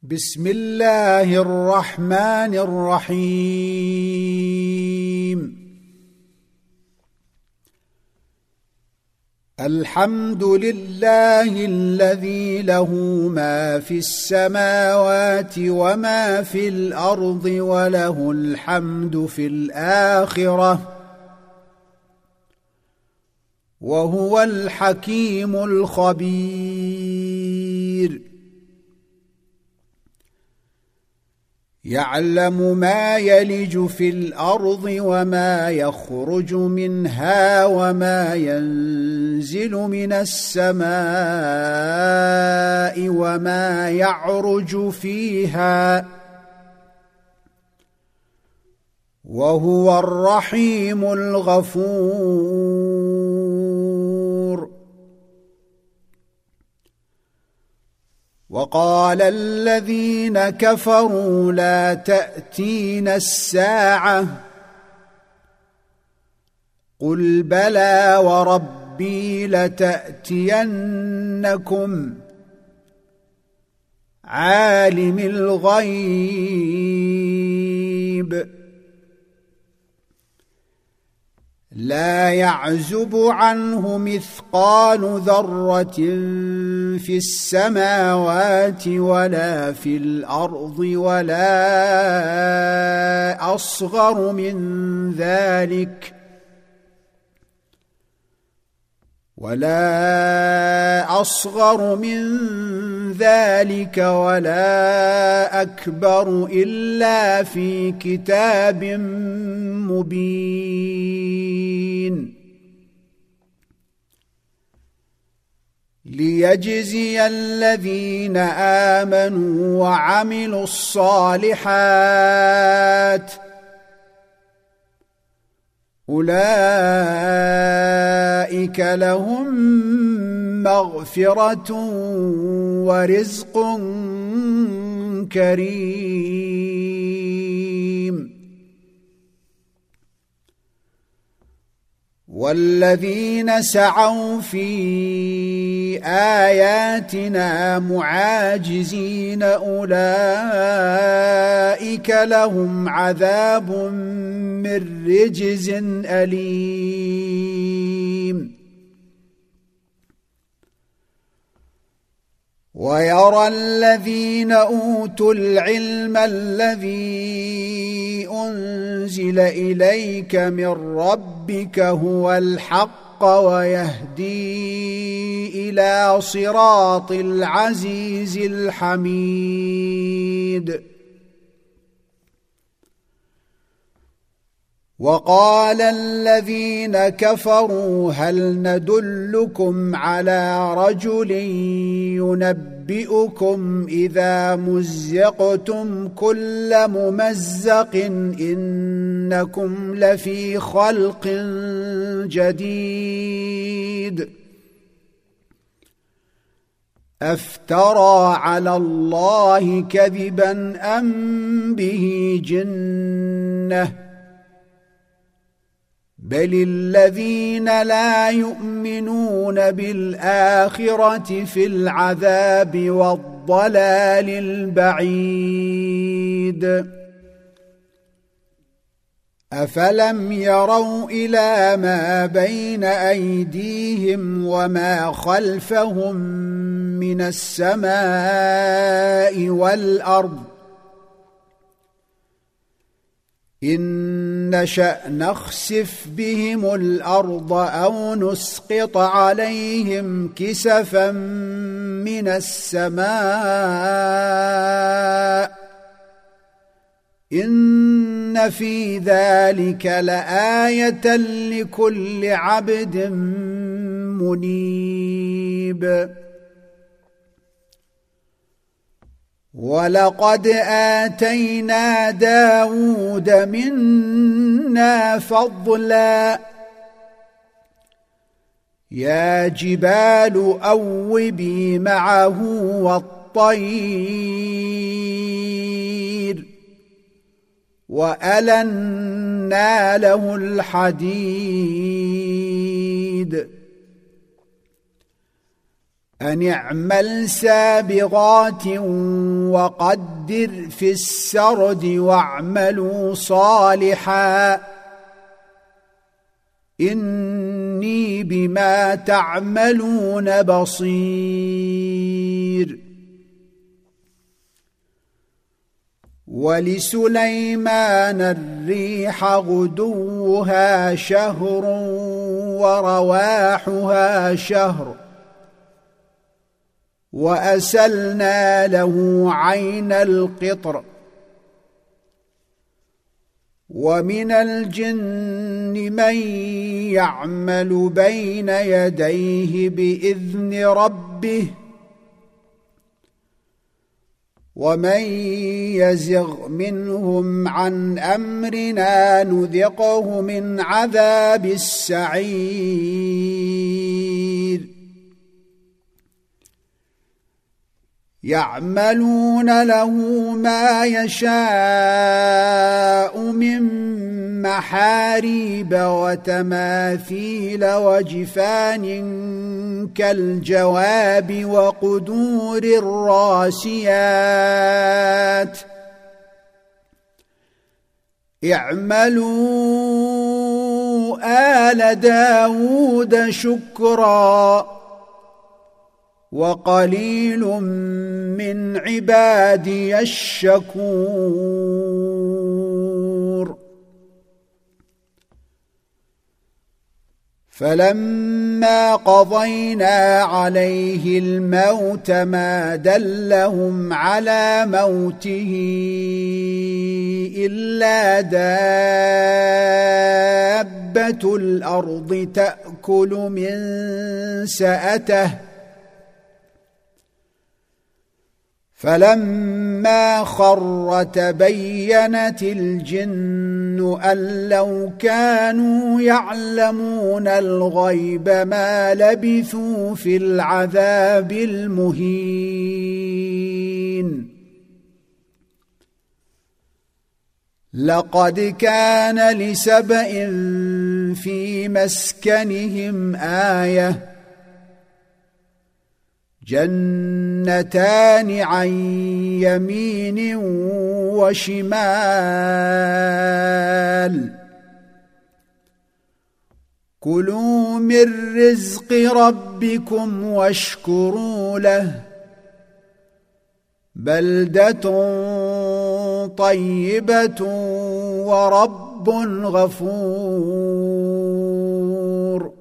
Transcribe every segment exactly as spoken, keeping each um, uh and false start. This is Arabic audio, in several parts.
بسم الله الرحمن الرحيم. الحمد لله الذي له ما في السماوات وما في الأرض وله الحمد في الآخرة وهو الحكيم الخبير. يعلم ما يلج في الأرض وما يخرج منها وما ينزل من السماء وما يعرج فيها وهو الرحيم الغفور. وقال الذين كفروا لا تأتينا الساعة قل بلى وربي لتأتينكم عالم الغيب لا يعزب عنه مثقال ذرة في السماوات ولا في الأرض ولا أصغر من ذلك ولا أصغر من ذلك ولا أكبر إلا في كتاب مبين. ليجزي الذين آمنوا وعملوا الصالحات أولئك لهم مغفرة ورزق كريم. والذين سعوا في آياتنا معاجزين أولئك لهم عذاب من رجز أليم. ويرى الذين أوتوا العلم الذي أنزل إليك من ربك هو الحق ويهدي إلى صراط العزيز الحميد. وقال الذين كفروا هل ندلكم على رجل ينبئكم إذا مزقتم كل ممزق إنكم لفي خلق جديد أفترى على الله كذبا أم به جنة بل الذين لا يؤمنون بالآخرة في العذاب والضلال البعيد. أفلم يروا إلى ما بين أيديهم وما خلفهم من السماء والأرض إن نشأ نخسف بهم الأرض أو نسقط عليهم كسفا من السماء إن في ذلك لآية لكل عبد منيب. ولقد آتينا داود منا فضلا يا جبال أوبي معه والطير وألنا له الحديد أن اعمل سابغات وقدر في السرد واعملوا صالحا إني بما تعملون بصير. ولسليمان الريح غدوها شهر ورواحها شهر وأسلنا له عين القطر. ومن الجن من يعمل بين يديه بإذن ربه ومن يزغ منهم عن أمرنا نذقه من عذاب السعير. يعملون له ما يشاء من محاريب وتماثيل وجفان كالجواب وقدور الراسيات. اعملوا آل داود شكرا وقليل من عبادي الشكور. فلما قضينا عليه الموت ما دلهم على موته إلا دابة الأرض تأكل من سأته فلما خر تبينت الجن أن لو كانوا يعلمون الغيب ما لبثوا في العذاب المهين. لقد كان لسبإ في مسكنهم آية جنتان عن يمين وشمال كلوا من رزق ربكم واشكروا له بلدة طيبة ورب غفور.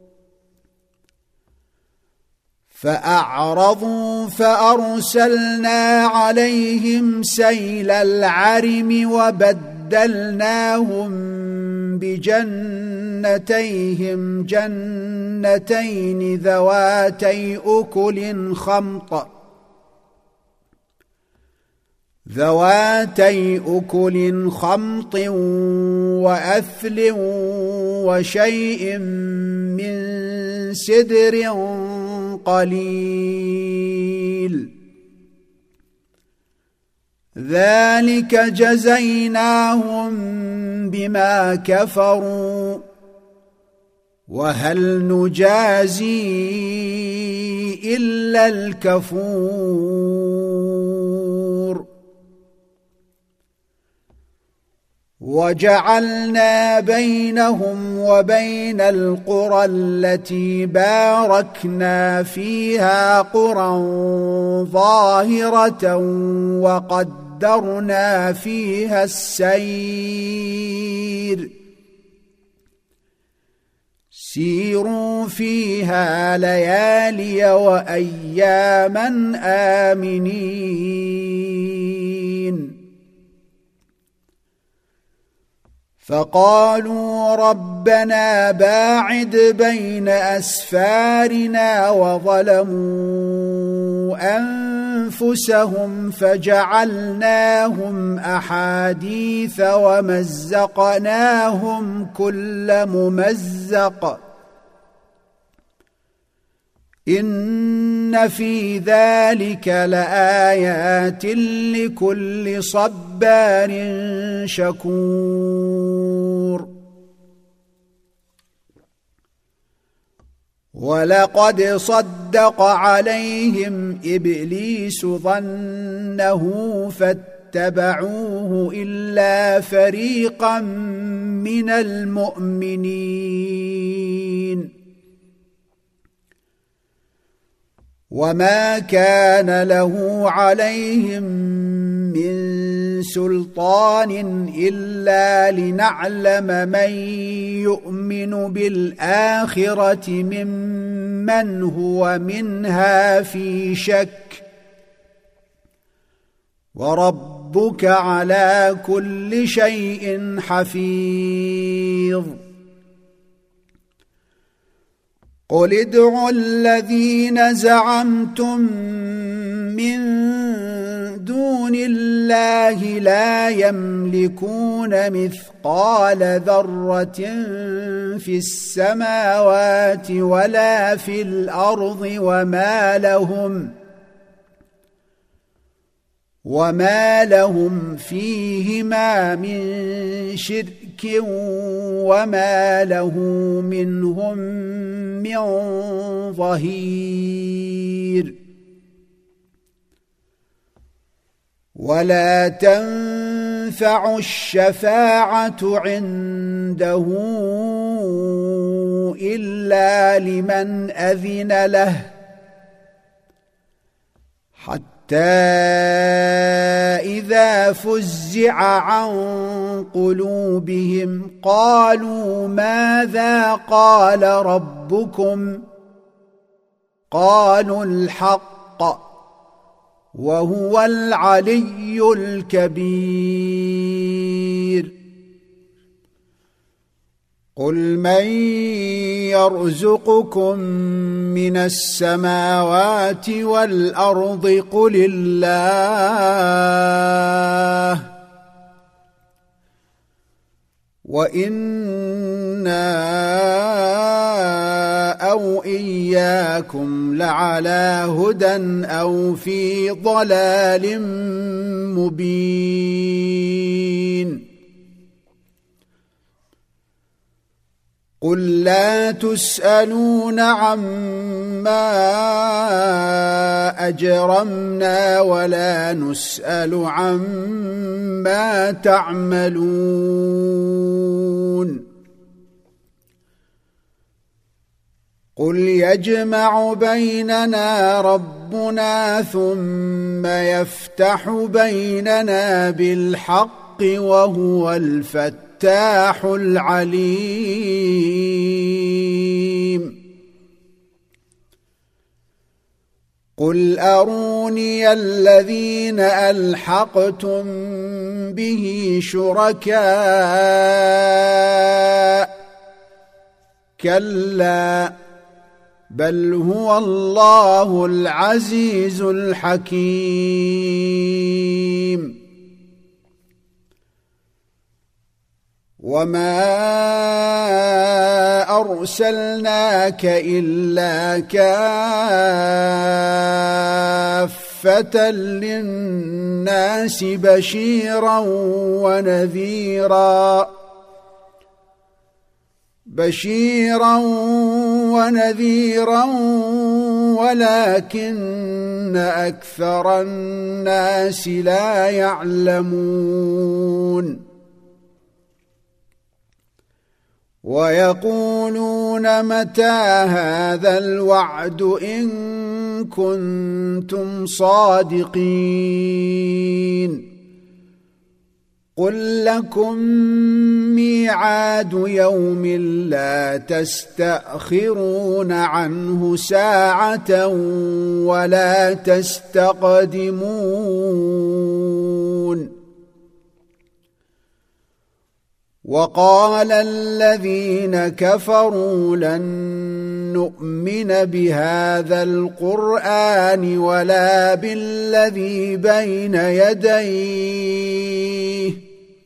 فأعرضوا فأرسلنا عليهم سيل العرم وبدلناهم بجنتيهم جنتين ذواتي أكل خمط ذواتي أكل خمط وأثل وشيء من سدر قليل ذلك جزيناهم بما كفروا وهل نجازي إلا الكفور. وجعلنا بينهم وبين القرى التي باركنا فيها قرى ظاهرة وقدرنا فيها السير سيروا فيها ليالي وأياما آمنين. فقالوا ربنا باعد بين أسفارنا وظلموا أنفسهم فجعلناهم أحاديث ومزقناهم كل ممزق إن في ذلك لآيات لكل صبار شكور. ولقد صدق عليهم إبليس ظنه فاتبعوه إلا فريقا من المؤمنين وما كان له عليهم من سلطان إلا لنعلم من يؤمن بالآخرة ممن هو منها في شك وربك على كل شيء حفيظ قل ادعوا الذين زعمتم من دون الله لا يملكون مثقال ذرة في السماوات ولا في الأرض وما لهم وما لهم فيهما من شرك وما له منهم من ظهير ولا تنفع الشفاعة عنده إلا لمن أذن له حتى إذا فزع عن قلوبهم قالوا ماذا قال ربكم قالوا الحق وهو العلي الكبير قل من يرزقكم من السماوات والأرض قل الله وإنا أو إياكم لعلى هدى أو في ضلال مبين قل لا تسألون عما أجرمنا ولا نسأل عما تعملون قل يجمع بيننا ربنا ثم يفتح بيننا بالحق وهو الفتاح العليم قل أروني الذين ألحقتم به شركاء كلا بل هو الله العزيز الحكيم وما أرسلناك إلا كافة للناس بشيرا ونذيرا بشيرا ونذيرا ولكن أكثر الناس لا يعلمون ويقولون متى هذا الوعد إن كنتم صادقين قل لكم ميعاد يوم لا تستأخرون عنه ساعة ولا تستقدمون وقال الذين كفروا لن نؤمن بهذا القرآن ولا بالذي بين يديه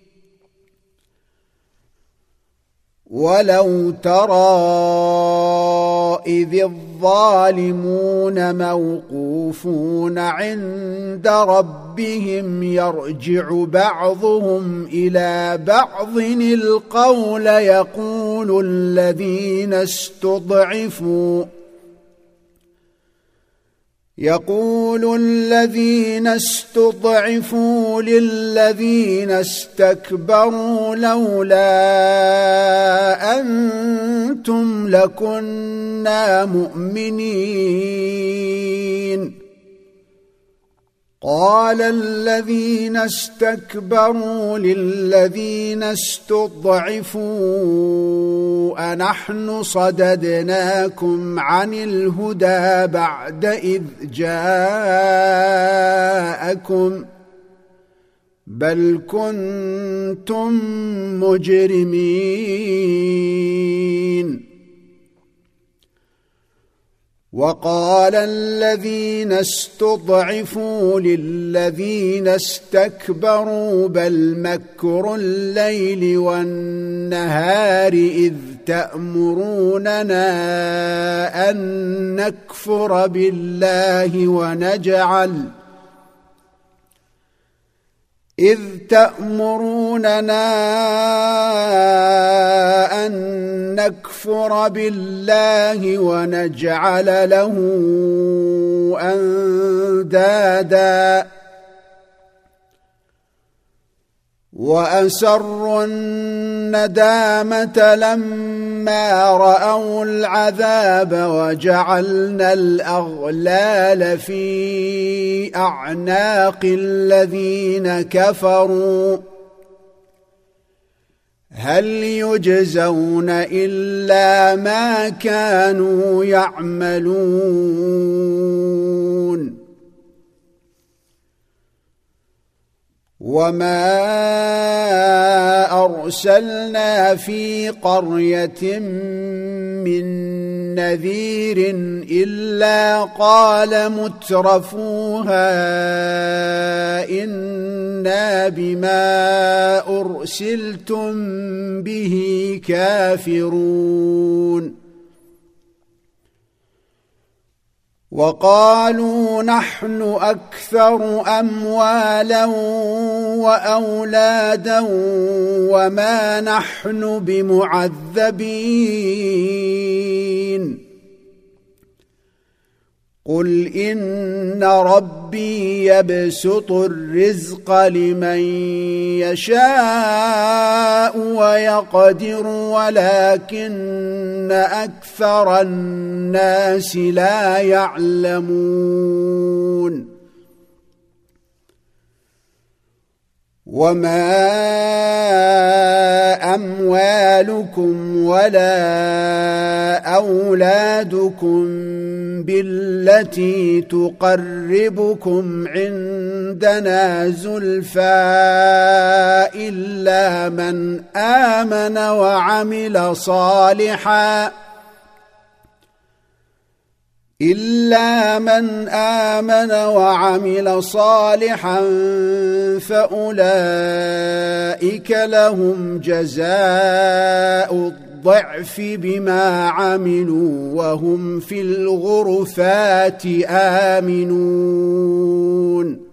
ولو ترى إذ الظالمون موقوفون عند ربهم يرجع بعضهم إلى بعض القول يقول الذين استضعفوا يقول الذين استضعفوا للذين استكبروا لولا أنتم لكنا مؤمنين قال الذين استكبروا للذين استضعفوا أنحن صددناكم عن الهدى بعد إذ جاءكم بل كنتم مجرمين وقال الذين استضعفوا للذين استكبروا بل مكر الليل والنهار إذ تأمروننا أن نكفر بالله ونجعل إذ تأمروننا أن نكفر بالله ونجعل له أندادا وأسروا الندامة لما رأوا العذاب وجعلنا الأغلال في أعناق الذين كفروا هل يجزون إلا ما كانوا يعملون وما أرسلنا في قرية من نذير إلا قال مترفوها إنا بما أرسلتم به كافرون وقالوا نحن أكثر أموالا وأولادا وما نحن بمعذبين قل إن ربي يبسط الرزق لمن يشاء ويقدر ولكن أكثر الناس لا يعلمون وما أموالكم ولا أولادكم بالتي تقربكم عندنا زلفى إلا من آمن وعمل صالحاً إلا من آمن وعمل صالحا فأولئك لهم جزاء الضعف بما عملوا وهم في الغرفات آمنون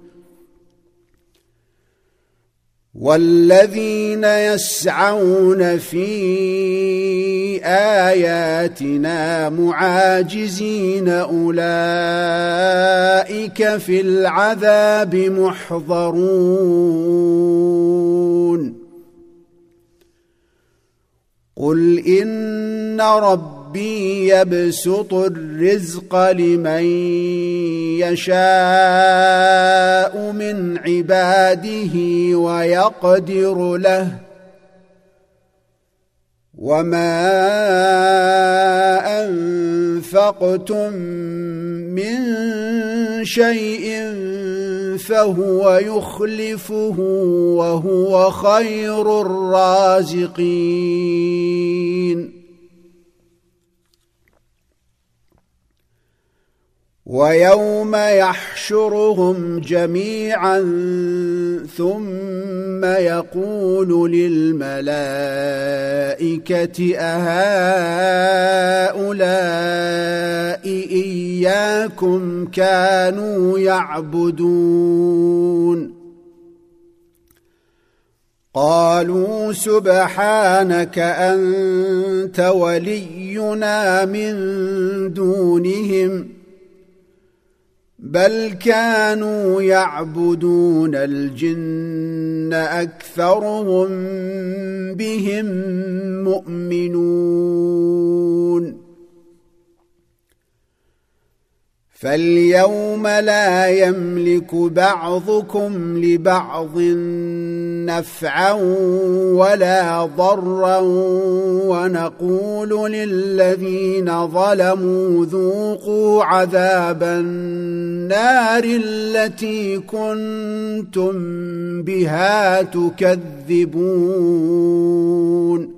والذين يسعون في آياتنا معاجزين أولئك في العذاب محضرون قل إن ربي يبسط الرزق لمن يشاء من عباده ويقدر له وما أنفقتم من شيء فهو يخلفه وهو خير الرازقين ويوم يحشرهم جميعا ثم يقول للملائكة أهؤلاء إياكم كانوا يعبدون قالوا سبحانك أنت ولينا من دونهم بل كانوا يعبدون الجن أكثرهم بهم مؤمنون فاليوم لا يملك بعضكم لبعض نفعا ولا ضرا ونقول للذين ظلموا ذوقوا عذاب النار التي كنتم بها تكذبون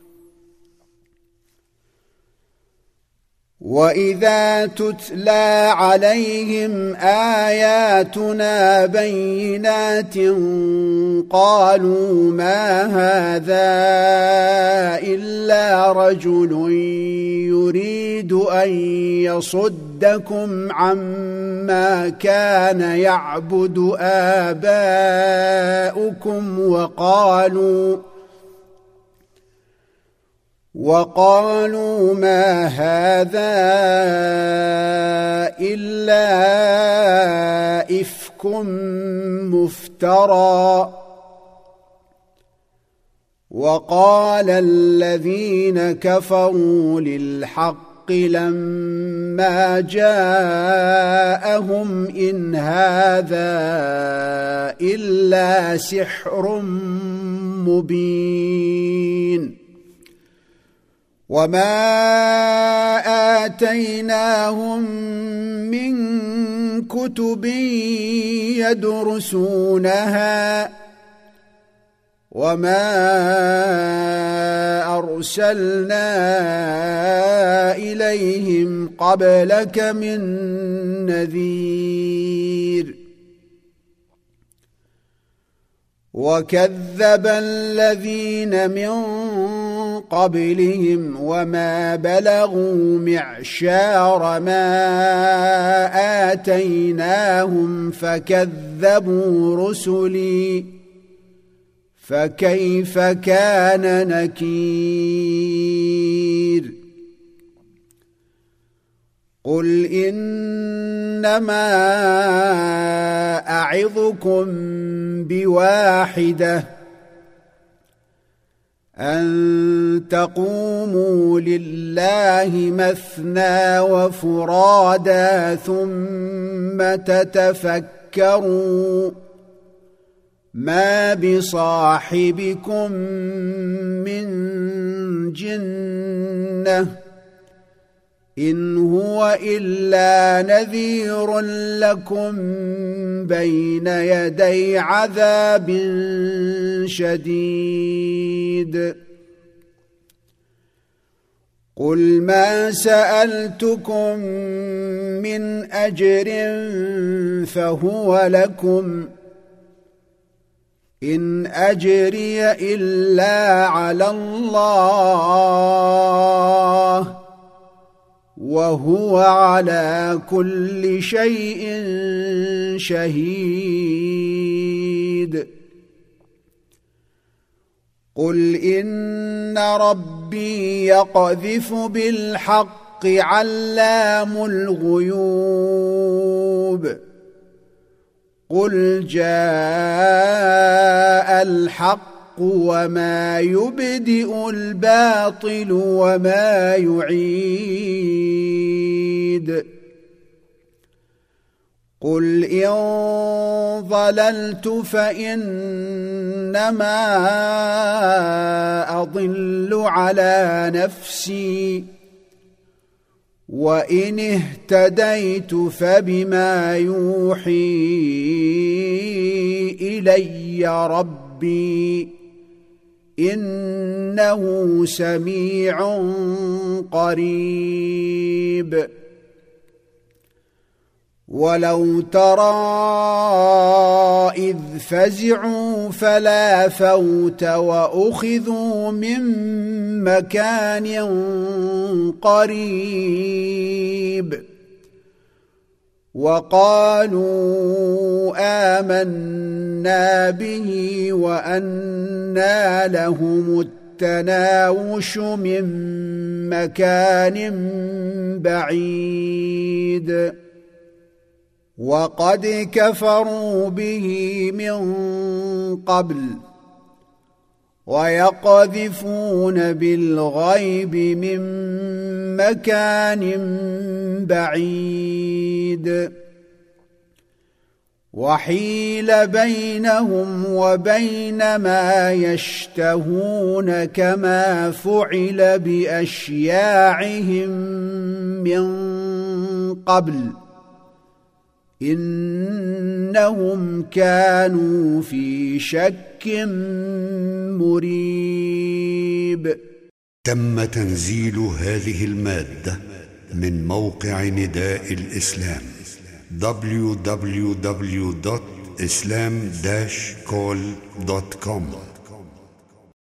وإذا تتلى عليهم آياتنا بينات قالوا ما هذا إلا رجل يريد أن يصدكم عما كان يعبد آباؤكم وقالوا وقالوا ما هذا إلا إفك مفترى وقال الذين كفروا للحق لما جاءهم إن هذا إلا سحر مبين وما آتيناهم من كتب يدرسونها وما أرسلنا إليهم قبلك من نذير وكذب الذين من قبلهم وما بلغوا معشار ما آتيناهم فكذبوا رسلي فكيف كان نكير قل إنما أعظكم بواحدة أن تقوموا لله مثنى وفرادا ثم تتفكروا ما بصاحبكم من جنة إن هو إلا نذير لكم بين يدي عذاب شديد قل ما سألتكم من أجر فهو لكم إن أجري إلا على الله وهو على كل شيء شهيد قل إن ربي يقذف بالحق علام الغيوب قل جاء الحق وما يبدئ الباطل وما يعيد قل إن ضللت فإنما أضل على نفسي وإن اهتديت فبما يوحي إلي ربي إنه سميع قريب ولو ترى إذ فزعوا فلا فوت وأخذوا من مكان قريب وقالوا آمنا به وأنى لهم التناوش من مكان بعيد وقد كفروا به من قبل ويقذفون بالغيب من مكان بعيد وحيل بينهم وبين ما يشتهون كما فعل بأشياعهم من قبل إنهم كانوا في شك مريب. تم تنزيل هذه المادة من موقع نداء الإسلام دبليو دبليو دبليو دوت إسلام داش كول دوت كوم.